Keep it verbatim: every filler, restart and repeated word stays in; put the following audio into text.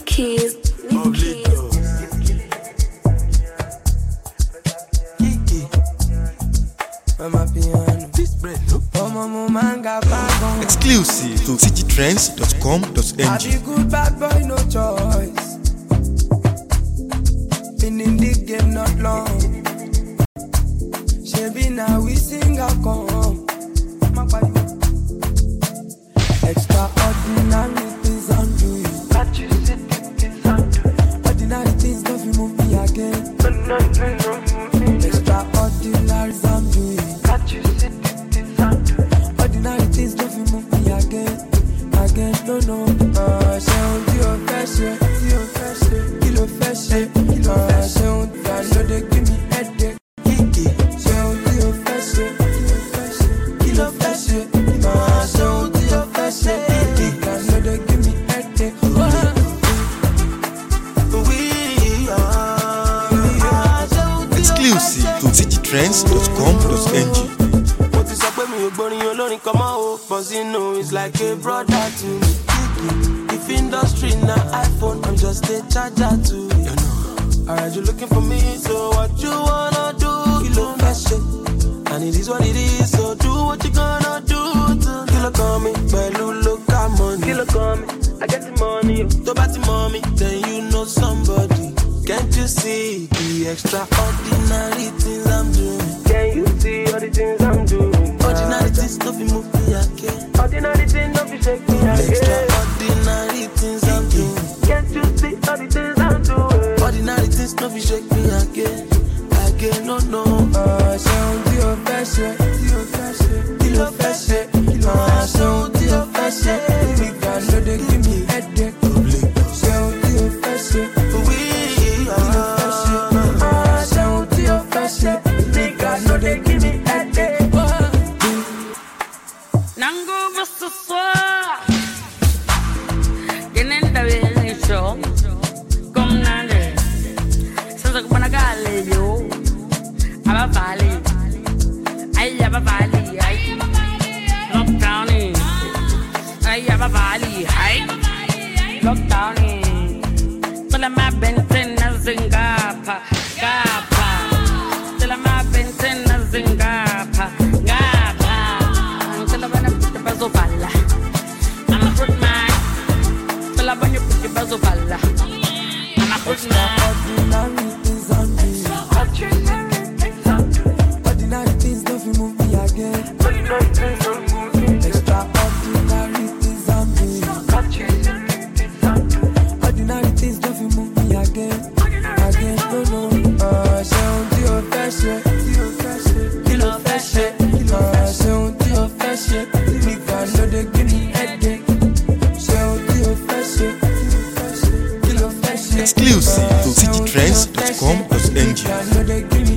Keys, Nick Keys. Exclusive to city trends dot com dot n g. I be good bad boy, no choice. Been in the game not long. Shebi now we sing a come. Extraordinary things I'm doing. But you see the things I'm doing. Ordinary things don't you move me again. But no, no, no, no. Extraordinary things I'm doing. But you see the things I'm doing. Ordinary things don't you move me again. Again, no, no. Uh, ṣe ohun tí o fẹ́ ṣe, tí o fẹ́ ṣe, kí ló fẹ́ ṣe, kí ló fẹ́ ṣe. Ṣe ohun tí I know they give me headache. Kiki. Ṣe ohun tí o fẹ́ ṣe, tí o fẹ́ ṣe, kí ló fẹ́ ṣe. Uh, Ṣe ohun tí o fẹ́ ṣe, kiki. I know they give me headache. Exclusive to city trends dot com dot n g. What is up with me? You're burning your lonely come out. Cause you know it's like a brother to me. If industry now iPhone, I'm just a charger to you. You know. Alright, you looking for me, so what you wanna do? Kilo fashion, and it is what it is. So do what you gonna do. To Kilo call me, Belu look at money. Kilo call me, I get the money. To bat the mommy, then you know somebody. Can't you see the extraordinary things I'm doing? Can you see all the things I'm doing? Ordinary things don't be move me again. Ordinary things don't be shake me again. Extraordinary things I'm doing. Can't you see all the things I'm doing? Ordinary things don't be shake me again. Again, no, no. Uh, Ṣe ohun tí o fẹ́ ṣe, tí o fẹ́ ṣe, kí ló fẹ́ ṣe. Uh, Ṣe ohun tí o fẹ́ ṣe, nigga no dey give me headache. Ṣe ohun tí o fẹ́ ṣe, We are. uh, ṣe ohun tí o fẹ́ ṣe, nigga no dey give me headache. Nango versus soir. Genenda veni show. Come nane. Sasa kubana gale yo. Aba valley. Ay aba valley. Ay. Lockdown. Ay aba valley. Ay. Lockdown. Tala ma benten na zingapa. Gapa. Tala ma benten na zingapa. Gapa. Tala bana puti bazo balla. I'm a fruit man. Tala bana puti bazo balla. I'm a fruit man. Ordinary things I'm doing. Ordinary things I'm doing. Ordinary things don't you move me again. Ordinary things I'm doing. Extraordinary things I'm doing. But you see the things I'm doing. Ordinary things don't you move me again. Again, no, no. Uh, Ṣe ohun tí o fẹ́ ṣe, tí o fẹ́ ṣe, kí ló fẹ́ ṣe. Uh, Ṣe ohun tí o fẹ́ ṣe, nigga no dey give me headache. Ṣe ohun tí o fẹ́ ṣe, tí o fẹ́ ṣe, kí ló fẹ́ ṣe. Exclusive to city trends dot com dot n g. Nigga no dey give me